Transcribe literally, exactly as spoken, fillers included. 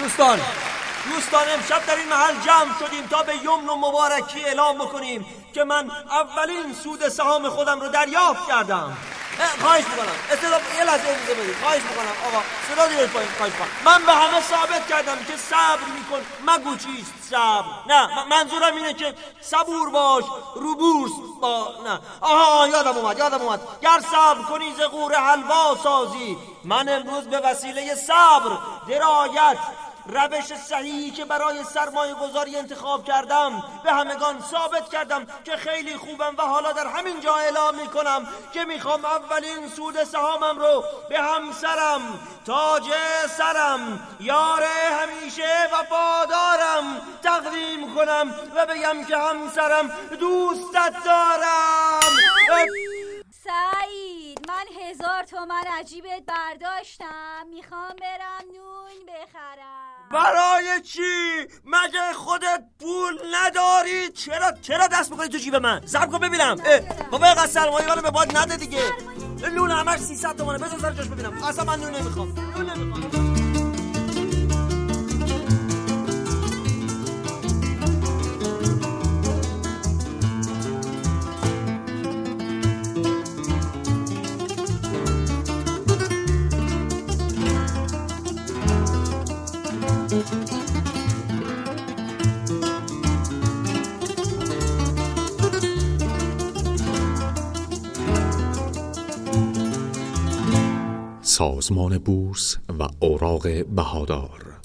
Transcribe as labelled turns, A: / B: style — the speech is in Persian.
A: دوستان دوستان امشب در این محل جمع شدیم تا به یمن و مبارکی اعلام بکنیم که من اولین سود سهام خودم رو دریافت کردم. خواهش میکنم استعداد یه لحظه اجازه بدید. خواهش میکنم آقا صدا دیرش پایین. خواهش میکنم. من به همه ثابت کردم که صبر میکن. مگو چیست صبر؟ نه منظورم اینه که صبور باش رو بورس با نه. آها یادم اومد یادم اومد گر صبر کنی ز غور حلوا سازی. من امروز به وسیله صبر، درایت، روش صحیحی که برای سرمایه گذاری انتخاب کردم به همگان ثابت کردم که خیلی خوبم و حالا در همین جا اعلام میکنم که میخوام اولین سود سهامم رو به همسرم، تاج سرم، یار همیشه وفادارم تقدیم کنم و بگم که همسرم دوستت دارم.
B: سعید من هزار تومن عجیبت برداشتم، میخوام برم نون بخرم.
A: برای چی؟ مگه خودت پول نداری؟ چرا چرا دست میکنی تو جیب من؟ صبر کن ببینم. بابا اینقدر سرمایه رو به باد نده دیگه. نون همش سیصد تومانه. بذار سر جاش ببینم. اصلا من نون نمیخوام. نون نمیخوام.
C: سازمان بورس و اوراق بهادار